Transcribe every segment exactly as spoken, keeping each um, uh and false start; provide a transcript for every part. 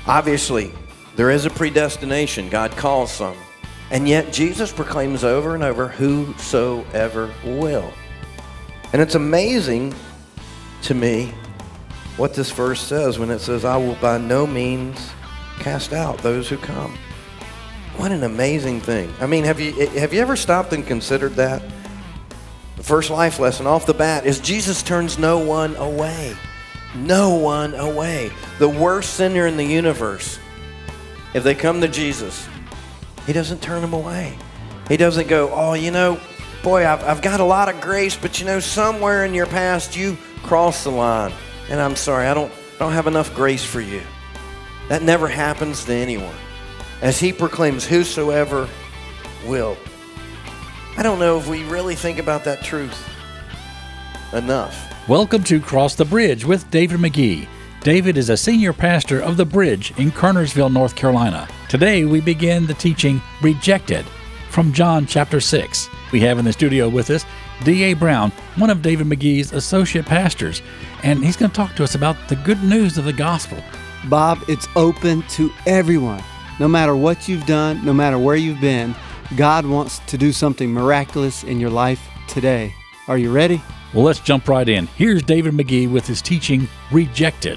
Obviously, there is a predestination. God calls some. And yet Jesus proclaims over and over, whosoever will. And it's amazing to me what this verse says when it says, I will by no means cast out those who come. What an amazing thing. I mean, have you have you ever stopped and considered that? The first life lesson off the bat is Jesus turns no one away. No one away. The worst sinner in the universe, if they come to Jesus, he doesn't turn them away. He doesn't go, oh, you know, boy, I've, I've got a lot of grace, but you know, somewhere in your past you crossed the line. And I'm sorry, I don't, I don't have enough grace for you. That never happens to anyone. As he proclaims, whosoever will. I don't know if we really think about that truth enough. Welcome to Cross the Bridge with David McGee. David is a senior pastor of The Bridge in Kernersville, North Carolina. Today we begin the teaching Rejected from John chapter six. We have in the studio with us D A Brown, one of David McGee's associate pastors, and he's going to talk to us about the good news of the gospel. Bob, it's open to everyone. No matter what you've done, no matter where you've been, God wants to do something miraculous in your life today. Are you ready? Well, let's jump right in. Here's David McGee with his teaching, Rejected.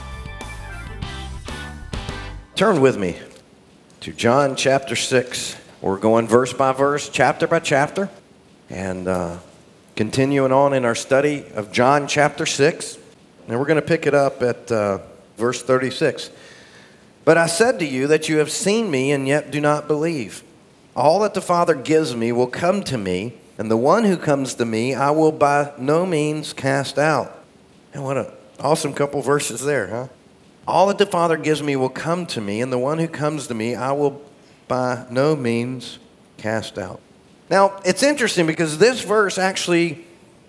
Turn with me to John chapter six. We're going verse by verse, chapter by chapter, and uh, continuing on in our study of John chapter six. And we're going to pick it up at uh, verse thirty-six. But I said to you that you have seen me and yet do not believe. All that the Father gives me will come to me, and the one who comes to me I will by no means cast out. And what an awesome couple verses there, huh? All that the Father gives me will come to me, and the one who comes to me I will by no means cast out. Now, it's interesting because this verse actually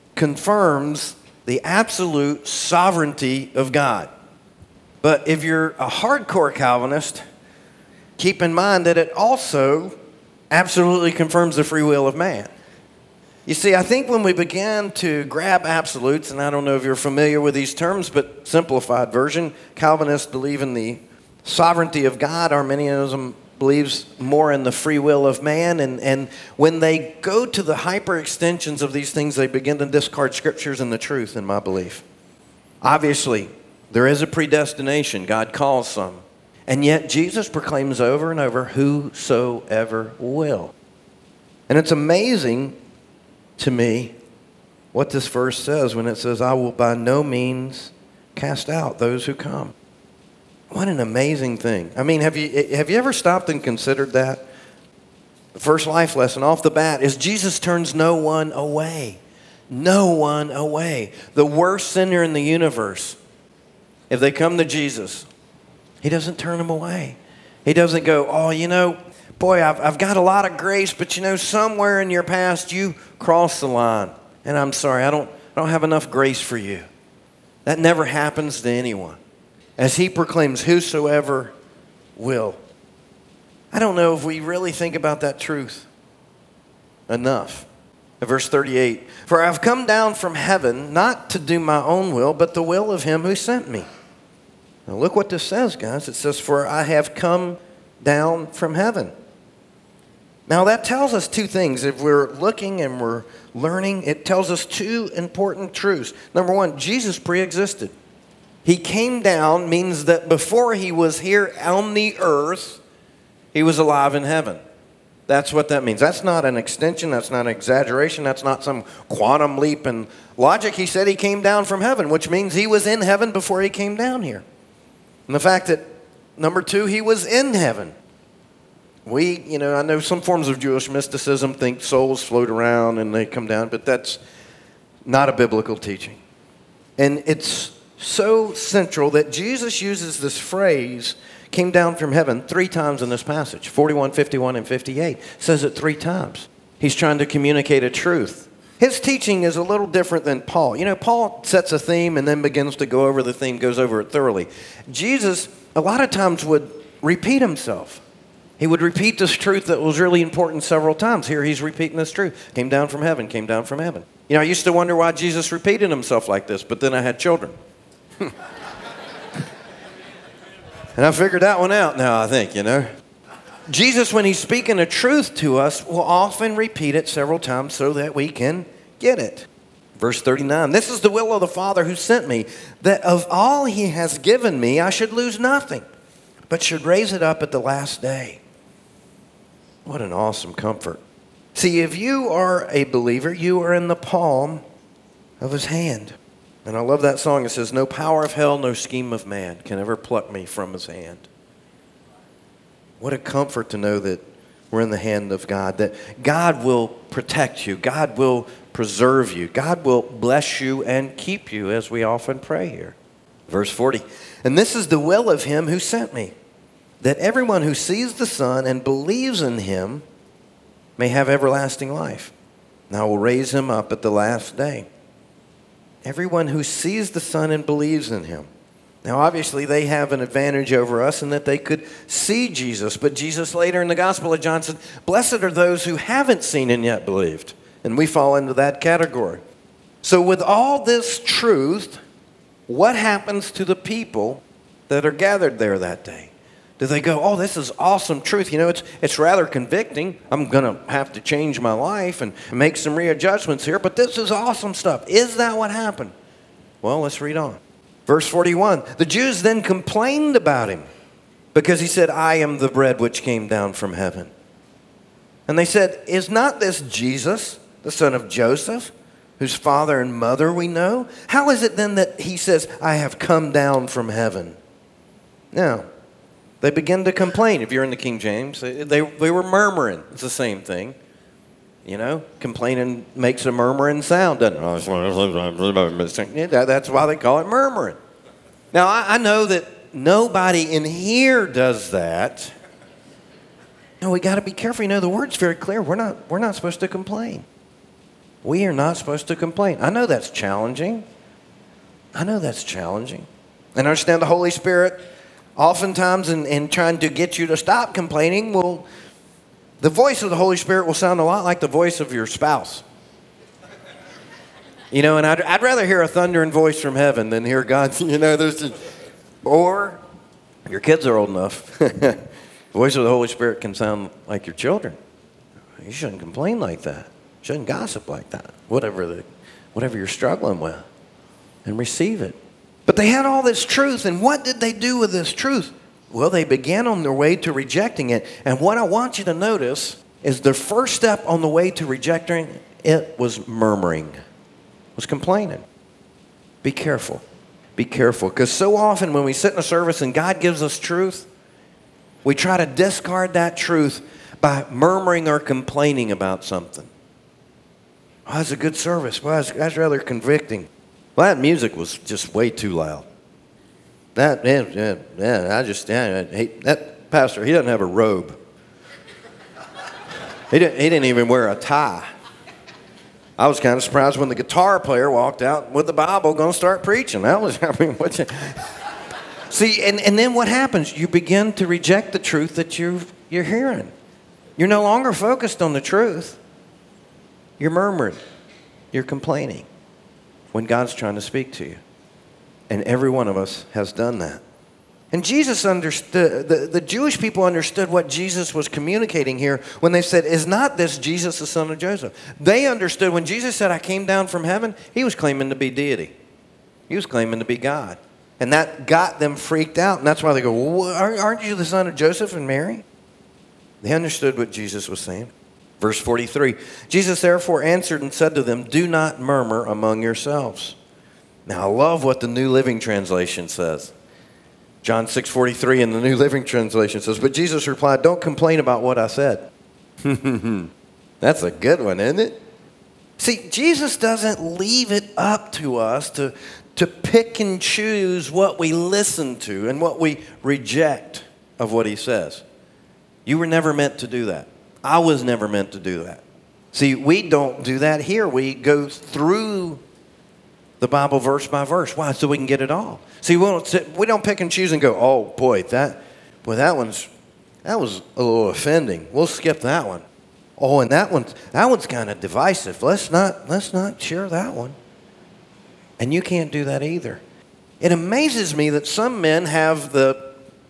confirms the absolute sovereignty of God. But if you're a hardcore Calvinist, keep in mind that it also absolutely confirms the free will of man. You see, I think when we began to grab absolutes, and I don't know if you're familiar with these terms, but simplified version, Calvinists believe in the sovereignty of God. Arminianism believes more in the free will of man. And, and when they go to the hyper extensions of these things, they begin to discard scriptures and the truth, in my belief. Obviously, there is a predestination. God calls some. And yet Jesus proclaims over and over, whosoever will. And it's amazing to me what this verse says when it says, I will by no means cast out those who come. What an amazing thing. I mean, have you have you ever stopped and considered that? The first life lesson off the bat is Jesus turns no one away. No one away. The worst sinner in the universe, if they come to Jesus, he doesn't turn them away. He doesn't go, oh, you know, boy, I've, I've got a lot of grace, but you know, somewhere in your past you crossed the line. And I'm sorry, I don't, I don't have enough grace for you. That never happens to anyone. As he proclaims, whosoever will. I don't know if we really think about that truth enough. Verse thirty-eight, for I've come down from heaven not to do my own will, but the will of him who sent me. Now look what this says, guys. It says, for I have come down from heaven. Now that tells us two things. If we're looking and we're learning, it tells us two important truths. Number one, Jesus pre-existed. He came down means that before he was here on the earth, he was alive in heaven. That's what that means. That's not an extension. That's not an exaggeration. That's not some quantum leap in logic. He said he came down from heaven, which means he was in heaven before he came down here. And the fact that, number two, he was in heaven. We, you know, I know some forms of Jewish mysticism think souls float around and they come down, but that's not a biblical teaching. And it's so central that Jesus uses this phrase, came down from heaven, three times in this passage. forty-one, fifty-one, and fifty-eight. Says it three times. He's trying to communicate a truth. His teaching is a little different than Paul. You know, Paul sets a theme and then begins to go over the theme, goes over it thoroughly. Jesus, a lot of times, would repeat himself. He would repeat this truth that was really important several times. Here he's repeating this truth. Came down from heaven, came down from heaven. You know, I used to wonder why Jesus repeated himself like this, but then I had children. And I figured that one out now, I think, you know. Jesus, when he's speaking a truth to us, will often repeat it several times so that we can get it. Verse thirty-nine, this is the will of the Father who sent me, that of all he has given me, I should lose nothing, but should raise it up at the last day. What an awesome comfort. See, if you are a believer, you are in the palm of his hand. And I love that song. It says, no power of hell, no scheme of man can ever pluck me from his hand. What a comfort to know that we're in the hand of God, that God will protect you, God will preserve you, God will bless you and keep you, as we often pray here. Verse forty, and this is the will of him who sent me, that everyone who sees the Son and believes in him may have everlasting life. And I will raise him up at the last day. Everyone who sees the Son and believes in him. Now, obviously, they have an advantage over us in that they could see Jesus. But Jesus later in the Gospel of John said, blessed are those who haven't seen and yet believed. And we fall into that category. So with all this truth, what happens to the people that are gathered there that day? Do they go, oh, this is awesome truth. You know, it's it's rather convicting. I'm going to have to change my life and make some readjustments here, but this is awesome stuff. Is that what happened? Well, let's read on. Verse forty-one, the Jews then complained about him because he said, I am the bread which came down from heaven. And they said, is not this Jesus, the son of Joseph, whose father and mother we know? How is it then that he says, I have come down from heaven? Now, they begin to complain. If you're in the King James, they, they, they were murmuring. It's the same thing. You know, complaining makes a murmuring sound, doesn't it? Yeah, that's why they call it murmuring. Now, I, I know that nobody in here does that. No, we got to be careful. You know, the word's very clear. We're not, we're not supposed to complain. We are not supposed to complain. I know that's challenging. I know that's challenging. And I understand the Holy Spirit, oftentimes in, in trying to get you to stop complaining, will... The voice of the Holy Spirit will sound a lot like the voice of your spouse. You know, and I'd, I'd rather hear a thundering voice from heaven than hear God's, you know, there's just, or your kids are old enough. The voice of the Holy Spirit can sound like your children. You shouldn't complain like that. You shouldn't gossip like that. Whatever the, whatever you're struggling with, and receive it. But they had all this truth, and what did they do with this truth? Well, they began on their way to rejecting it. And what I want you to notice is their first step on the way to rejecting it was murmuring, was complaining. Be careful. Be careful. Because so often when we sit in a service and God gives us truth, we try to discard that truth by murmuring or complaining about something. Oh, that's a good service. Well, that's, that's rather convicting. Well, that music was just way too loud. That, yeah, yeah, yeah, I just, yeah, he, that pastor, he doesn't have a robe. He didn't, he didn't even wear a tie. I was kind of surprised when the guitar player walked out with the Bible going to start preaching. That was, I mean, what you... See, and, and then what happens? You begin to reject the truth that you've, you're hearing. You're no longer focused on the truth. You're murmuring. You're complaining when God's trying to speak to you. And every one of us has done that. And Jesus understood, the, the Jewish people understood what Jesus was communicating here when they said, is not this Jesus the son of Joseph? They understood when Jesus said, I came down from heaven, he was claiming to be deity. He was claiming to be God. And that got them freaked out. And that's why they go, well, aren't you the son of Joseph and Mary? They understood what Jesus was saying. Verse forty-three, Jesus therefore answered and said to them, do not murmur among yourselves. Now, I love what the New Living Translation says. John six forty-three in the New Living Translation says, but Jesus replied, don't complain about what I said. That's a good one, isn't it? See, Jesus doesn't leave it up to us to, to pick and choose what we listen to and what we reject of what he says. You were never meant to do that. I was never meant to do that. See, we don't do that here. We go through the Bible verse by verse. Why? So we can get it all. See, we don't, sit, we don't pick and choose and go, oh, boy, that, boy, that one's, that was a little offending. We'll skip that one. Oh, and that one's, that one's kind of divisive. Let's not, let's not share that one. And you can't do that either. It amazes me that some men have the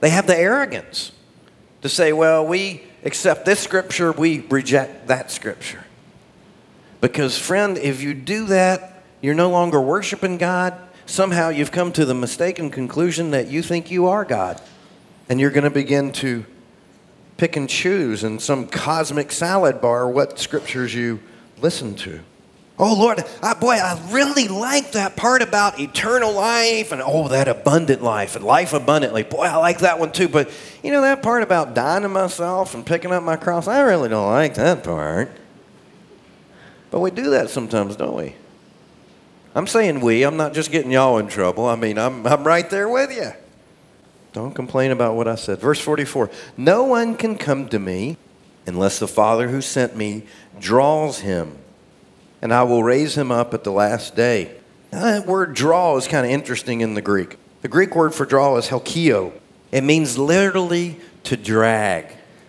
They have the arrogance to say, well, we accept this scripture, we reject that scripture. Because, friend, if you do that, you're no longer worshiping God. Somehow you've come to the mistaken conclusion that you think you are God. And you're going to begin to pick and choose in some cosmic salad bar what scriptures you listen to. Oh, Lord, I, boy, I really like that part about eternal life and, oh, that abundant life and life abundantly. Boy, I like that one too. But, you know, that part about dying to myself and picking up my cross, I really don't like that part. But we do that sometimes, don't we? I'm saying we. I'm not just getting y'all in trouble. I mean, I'm, I'm right there with you. Don't complain about what I said. Verse forty-four, no one can come to me unless the Father who sent me draws him, and I will raise him up at the last day. Now, that word draw is kind of interesting in the Greek. The Greek word for draw is helkio. It means literally to drag.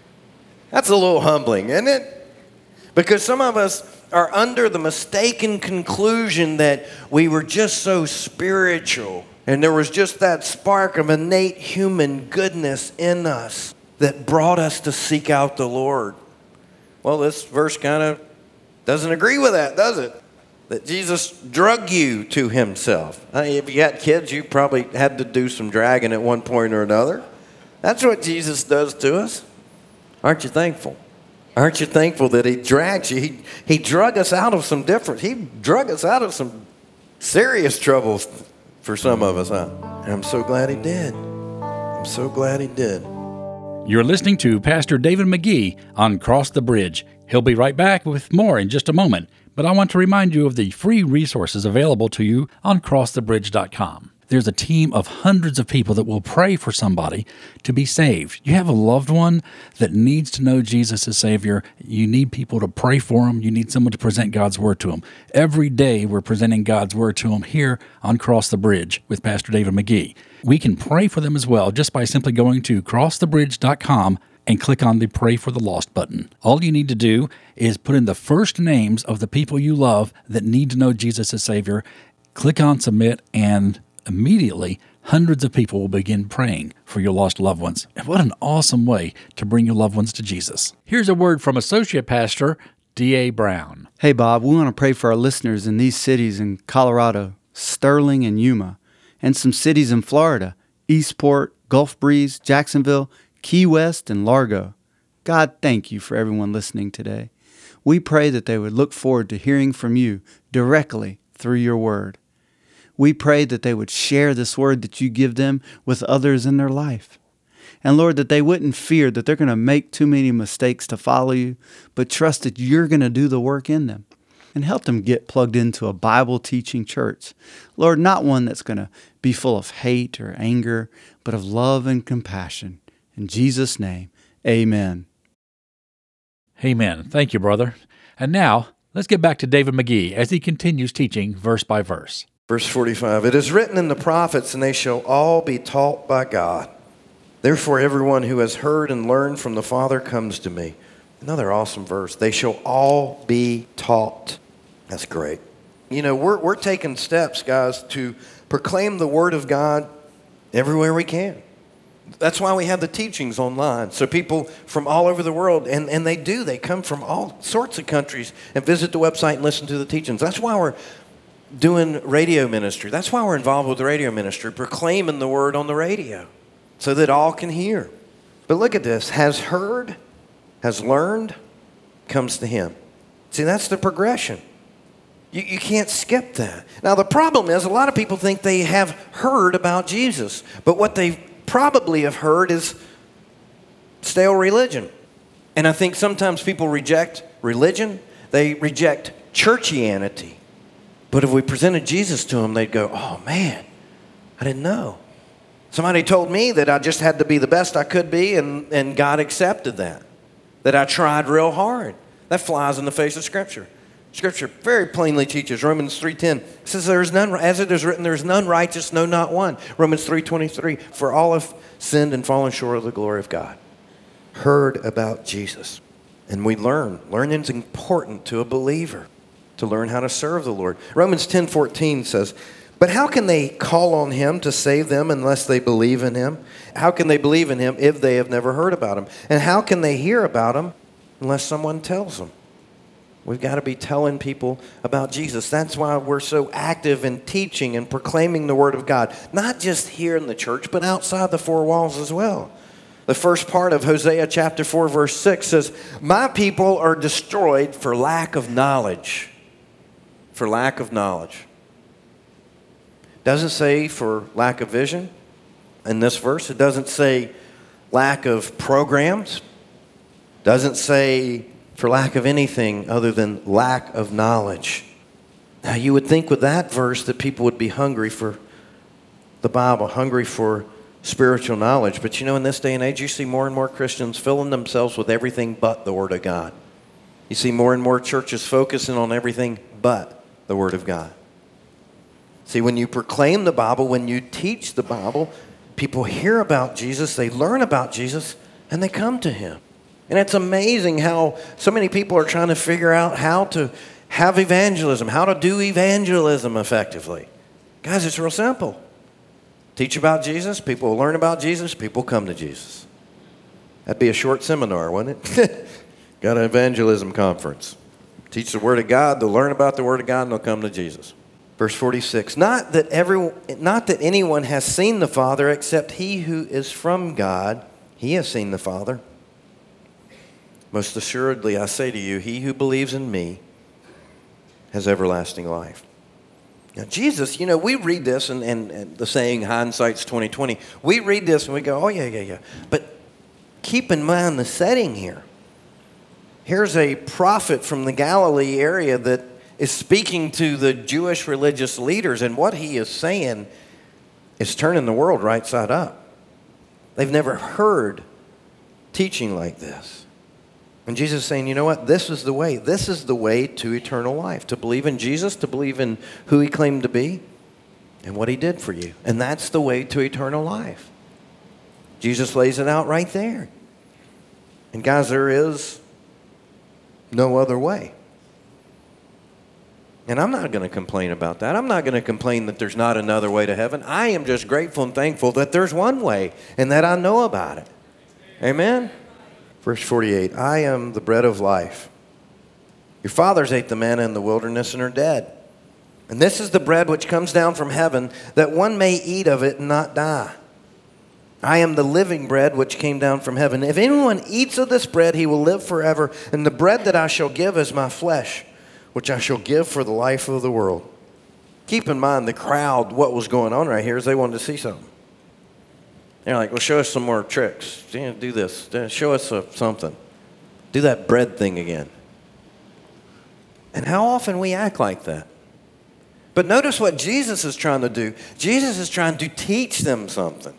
That's a little humbling, isn't it? Because some of us are under the mistaken conclusion that we were just so spiritual and there was just that spark of innate human goodness in us that brought us to seek out the Lord. Well, this verse kind of doesn't agree with that, does it? That Jesus drug you to himself. I mean, if you had kids, you probably had to do some dragging at one point or another. That's what Jesus does to us. Aren't you thankful? Aren't you thankful that he drags you? He, he drug us out of some different, he drug us out of some serious troubles for some of us, huh? And I'm so glad he did. I'm so glad he did. You're listening to Pastor David McGee on Cross the Bridge. He'll be right back with more in just a moment, but I want to remind you of the free resources available to you on cross the bridge dot com. There's a team of hundreds of people that will pray for somebody to be saved. You have a loved one that needs to know Jesus as Savior. You need people to pray for them. You need someone to present God's Word to them. Every day we're presenting God's Word to them here on Cross the Bridge with Pastor David McGee. We can pray for them as well just by simply going to cross the bridge dot com and click on the Pray for the Lost button. All you need to do is put in the first names of the people you love that need to know Jesus as Savior, click on Submit, and immediately hundreds of people will begin praying for your lost loved ones. And what an awesome way to bring your loved ones to Jesus. Here's a word from Associate Pastor D A Brown. Hey, Bob, we want to pray for our listeners in these cities in Colorado, Sterling and Yuma, and some cities in Florida, Eastport, Gulf Breeze, Jacksonville, Key West, and Largo. God, thank you for everyone listening today. We pray that they would look forward to hearing from you directly through your word. We pray that they would share this word that you give them with others in their life. And Lord, that they wouldn't fear that they're going to make too many mistakes to follow you, but trust that you're going to do the work in them. And help them get plugged into a Bible-teaching church. Lord, not one that's going to be full of hate or anger, but of love and compassion. In Jesus' name, amen. Amen. Thank you, brother. And now, let's get back to David McGee as he continues teaching verse by verse. Verse forty-five, it is written in the prophets, and they shall all be taught by God. Therefore, everyone who has heard and learned from the Father comes to me. Another awesome verse. They shall all be taught. That's great. You know, we're, we're taking steps, guys, to proclaim the Word of God everywhere we can. That's why we have the teachings online. So people from all over the world, and, and they do, they come from all sorts of countries and visit the website and listen to the teachings. That's why we're doing radio ministry. That's why we're involved with the radio ministry, proclaiming the Word on the radio so that all can hear. But look at this. Has heard, has learned, comes to him. See, that's the progression. You, you can't skip that. Now, the problem is a lot of people think they have heard about Jesus, but what they probably have heard is stale religion. And I think sometimes people reject religion. They reject churchianity. But if we presented Jesus to them, they'd go, oh, man, I didn't know. Somebody told me that I just had to be the best I could be, and, and God accepted that, that I tried real hard. That flies in the face of Scripture. Scripture very plainly teaches, Romans three ten, it says, there is none, as it is written, there is none righteous, no, not one. Romans three twenty-three, for all have sinned and fallen short of the glory of God. Heard about Jesus. And we learn. Learning is important to a believer, to learn how to serve the Lord. Romans ten fourteen says, But how can they call on him to save them unless they believe in him? How can they believe in him if they have never heard about him? And how can they hear about him unless someone tells them? We've got to be telling people about Jesus. That's why we're so active in teaching and proclaiming the Word of God, not just here in the church, but outside the four walls as well. The first part of Hosea chapter four, verse six says, "My people are destroyed for lack of knowledge." For lack of knowledge. Doesn't say for lack of vision in this verse. It doesn't say lack of programs. Doesn't say for lack of anything other than lack of knowledge. Now you would think with that verse that people would be hungry for the Bible, hungry for spiritual knowledge. But you know, in this day and age, you see more and more Christians filling themselves with everything but the Word of God. You see more and more churches focusing on everything but the Word of God. See, when you proclaim the Bible, when you teach the Bible, people hear about Jesus, they learn about Jesus, and they come to him. And it's amazing how so many people are trying to figure out how to have evangelism, how to do evangelism effectively. Guys, it's real simple. Teach about Jesus, people will learn about Jesus, people come to Jesus. That'd be a short seminar, wouldn't it? Got an evangelism conference. Teach the Word of God, they'll learn about the Word of God, and they'll come to Jesus. Verse forty-six, not that everyone, not that anyone has seen the Father except he who is from God. He has seen the Father. Most assuredly, I say to you, he who believes in me has everlasting life. Now, Jesus, you know, we read this, and, and, and the saying, hindsight's twenty twenty. We read this and we go, oh, yeah, yeah, yeah. But keep in mind the setting here. Here's a prophet from the Galilee area that is speaking to the Jewish religious leaders, and what he is saying is turning the world right side up. They've never heard teaching like this. And Jesus is saying, you know what? This is the way. This is the way to eternal life. To believe in Jesus, to believe in who he claimed to be and what he did for you. And that's the way to eternal life. Jesus lays it out right there. And guys, there is no other way. And I'm not going to complain about that. I'm not going to complain that there's not another way to heaven. I am just grateful and thankful that there's one way and that I know about it. Amen? Verse forty-eight, I am the bread of life. Your fathers ate the manna in the wilderness and are dead. And this is the bread which comes down from heaven, that one may eat of it and not die. I am the living bread which came down from heaven. If anyone eats of this bread, he will live forever. And the bread that I shall give is my flesh, which I shall give for the life of the world. Keep in mind the crowd, what was going on right here is they wanted to see something. They're like, well, show us some more tricks. Do this. Show us something. Do that bread thing again. And how often we act like that. But notice what Jesus is trying to do. Jesus is trying to teach them something.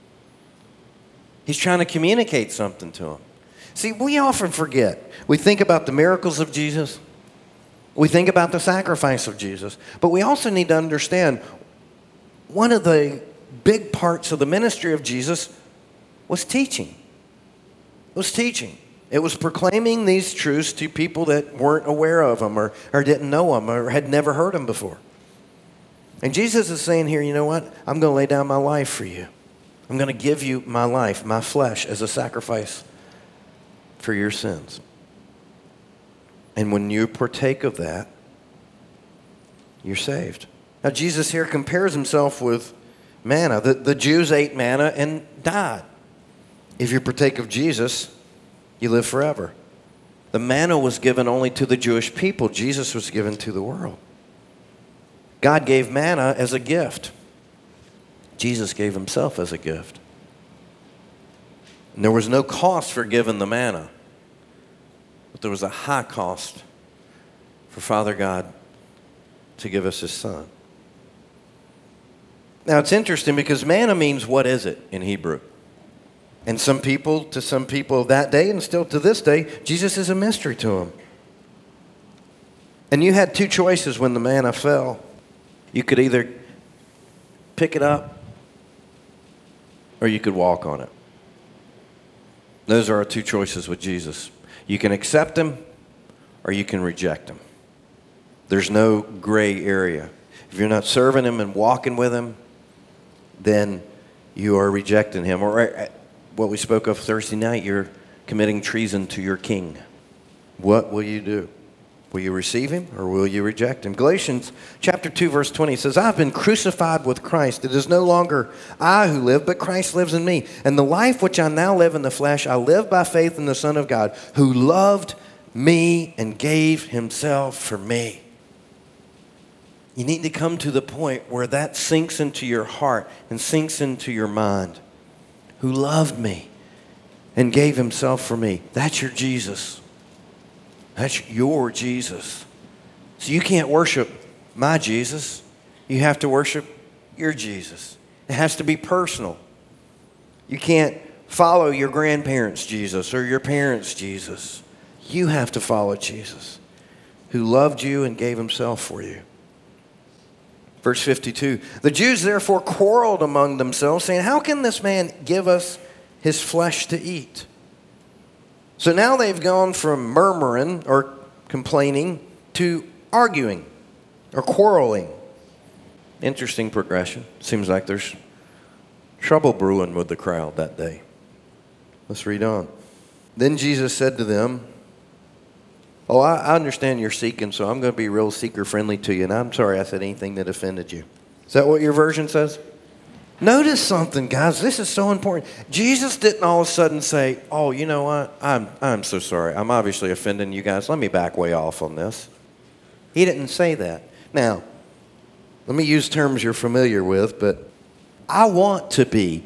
He's trying to communicate something to them. See, we often forget. We think about the miracles of Jesus. We think about the sacrifice of Jesus. But we also need to understand one of the big parts of the ministry of Jesus was teaching. It was teaching. It was proclaiming these truths to people that weren't aware of them or, or didn't know them or had never heard them before. And Jesus is saying here, you know what? I'm going to lay down my life for you. I'm going to give you my life, my flesh, as a sacrifice for your sins. And when you partake of that, you're saved. Now, Jesus here compares himself with manna. The, the Jews ate manna and died. If you partake of Jesus, you live forever. The manna was given only to the Jewish people. Jesus was given to the world. God gave manna as a gift. Jesus gave himself as a gift. And there was no cost for giving the manna. But there was a high cost for Father God to give us his Son. Now, it's interesting because manna means what is it in Hebrew? And some people, to some people of that day and still to this day, Jesus is a mystery to them. And you had two choices when the manna fell. You could either pick it up or you could walk on it. Those are our two choices with Jesus. You can accept him or you can reject him. There's no gray area. if you're not serving him and walking with him, then you are rejecting him. Or what we spoke of Thursday night, you're committing treason to your king. What will you do? Will you receive him or will you reject him? Galatians chapter two, verse twenty says, I've been crucified with Christ. It is no longer I who live, but Christ lives in me. And the life which I now live in the flesh, I live by faith in the Son of God, who loved me and gave himself for me. You need to come to the point where that sinks into your heart and sinks into your mind. Who loved me and gave himself for me. That's your Jesus. That's your Jesus. So you can't worship my Jesus. You have to worship your Jesus. It has to be personal. You can't follow your grandparents' Jesus or your parents' Jesus. You have to follow Jesus, who loved you and gave himself for you. Verse fifty-two, the Jews therefore quarreled among themselves, saying, how can this man give us his flesh to eat? So now they've gone from murmuring or complaining to arguing or quarreling. Interesting progression. Seems like there's trouble brewing with the crowd that day. Let's read on. Then Jesus said to them, oh, I, I understand you're seeking, so I'm going to be real seeker-friendly to you, and I'm sorry I said anything that offended you. Is that what your version says? Notice something, guys. This is so important. Jesus didn't all of a sudden say, oh, you know what? I'm, I'm so sorry. I'm obviously offending you guys. Let me back way off on this. He didn't say that. Now, let me use terms you're familiar with, but I want to be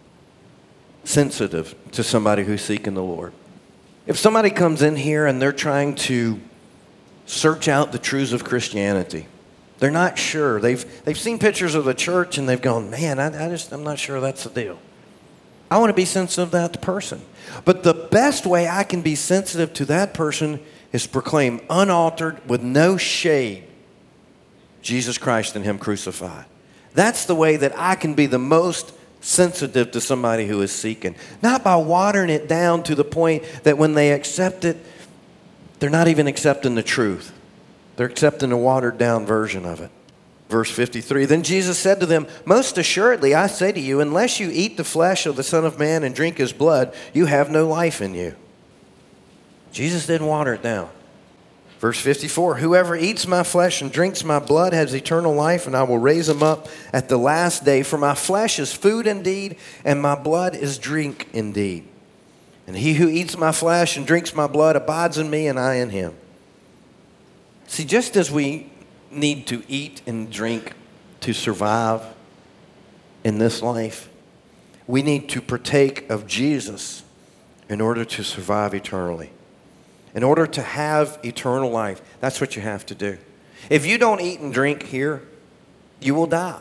sensitive to somebody who's seeking the Lord. If somebody comes in here and they're trying to search out the truths of Christianity, they're not sure. They've they've seen pictures of the church and they've gone, man, I, I just I'm not sure that's the deal. I want to be sensitive to that person. But the best way I can be sensitive to that person is proclaim unaltered, with no shade, Jesus Christ and him crucified. That's the way that I can be the most sensitive to somebody who is seeking. Not by watering it down to the point that when they accept it, they're not even accepting the truth. They're accepting a watered down version of it. Verse fifty-three, then Jesus said to them, most assuredly I say to you, unless you eat the flesh of the Son of Man and drink his blood, you have no life in you. Jesus didn't water it down. Verse fifty-four, whoever eats my flesh and drinks my blood has eternal life, and I will raise him up at the last day. For my flesh is food indeed, and my blood is drink indeed. And he who eats my flesh and drinks my blood abides in me, and I in him. See, just as we need to eat and drink to survive in this life, we need to partake of Jesus in order to survive eternally. In order to have eternal life, that's what you have to do. If you don't eat and drink here, you will die.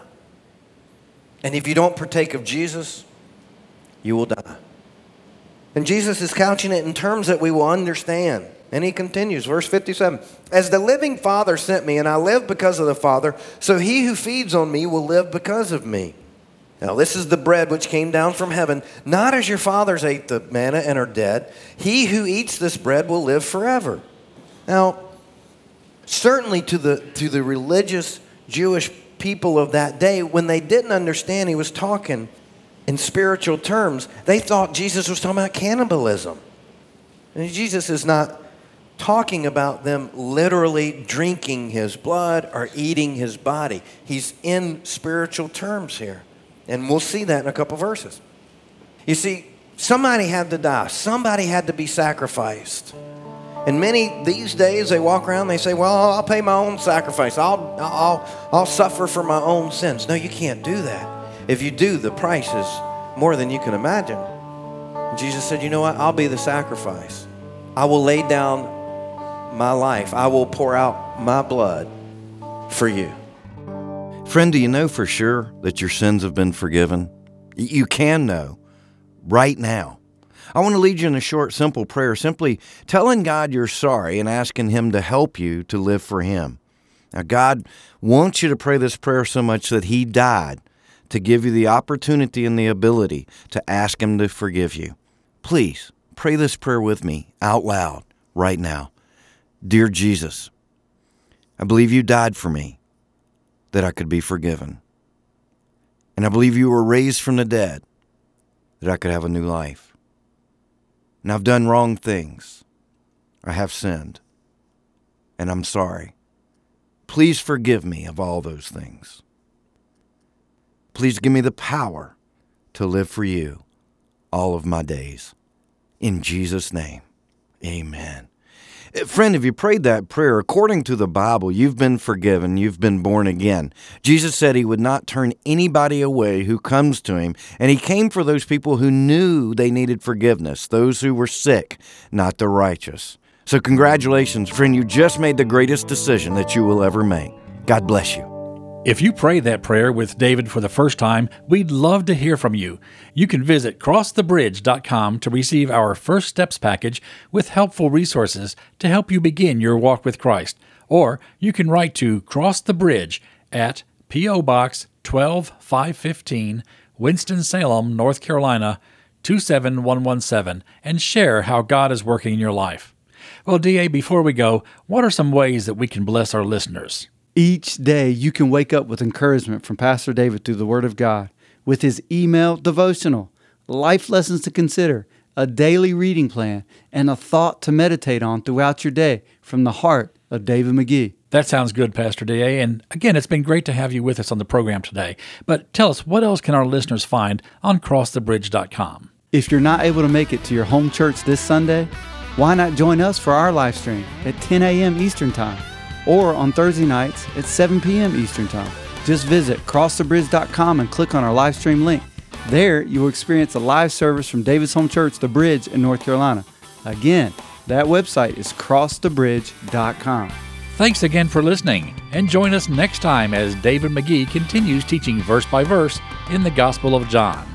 And if you don't partake of Jesus, you will die. And Jesus is couching it in terms that we will understand. And he continues, verse fifty-seven, as the living Father sent me, and I live because of the Father, so he who feeds on me will live because of me. Now this is the bread which came down from heaven, not as your fathers ate the manna and are dead. He who eats this bread will live forever. Now, certainly to the, to the religious Jewish people of that day, when they didn't understand he was talking in spiritual terms, they thought Jesus was talking about cannibalism. And Jesus is not talking about them literally drinking his blood or eating his body. He's in spiritual terms here. And we'll see that in a couple verses. You see, somebody had to die. Somebody had to be sacrificed. And many these days, they walk around and they say, well, I'll pay my own sacrifice. I'll, I'll, I'll suffer for my own sins. No, you can't do that. If you do, the price is more than you can imagine. And Jesus said, you know what? I'll be the sacrifice. I will lay down my life. I will pour out my blood for you. Friend, do you know for sure that your sins have been forgiven? You can know right now. I want to lead you in a short, simple prayer, simply telling God you're sorry and asking him to help you to live for him. Now, God wants you to pray this prayer so much that he died to give you the opportunity and the ability to ask him to forgive you. Please pray this prayer with me out loud right now. Dear Jesus, I believe you died for me. that I could be forgiven. And I believe you were raised from the dead that I could have a new life. And I've done wrong things. I have sinned. And I'm sorry. Please forgive me of all those things. Please give me the power to live for you all of my days. In Jesus' name, amen. Friend, if you prayed that prayer, according to the Bible, you've been forgiven, you've been born again. Jesus said he would not turn anybody away who comes to him, and he came for those people who knew they needed forgiveness, those who were sick, not the righteous. So congratulations, friend, you just made the greatest decision that you will ever make. God bless you. If you prayed that prayer with David for the first time, we'd love to hear from you. You can visit cross the bridge dot com to receive our First Steps package with helpful resources to help you begin your walk with Christ. Or you can write to Cross the Bridge at P O. Box twelve five fifteen, Winston-Salem, North Carolina, two seven one one seven, and share how God is working in your life. Well, D A, before we go, what are some ways that we can bless our listeners? Each day you can wake up with encouragement from Pastor David through the Word of God, with his email devotional, life lessons to consider, a daily reading plan, and a thought to meditate on throughout your day from the heart of David McGee. That sounds good, Pastor D A. And again, it's been great to have you with us on the program today. But tell us, what else can our listeners find on cross the bridge dot com? If you're not able to make it to your home church this Sunday, why not join us for our live stream at ten a.m. Eastern Time? Or on Thursday nights at seven p.m. Eastern Time. Just visit cross the bridge dot com and click on our live stream link. There, you will experience a live service from David's Home Church, The Bridge in North Carolina. Again, that website is cross the bridge dot com. Thanks again for listening, and join us next time as David McGee continues teaching verse by verse in the Gospel of John.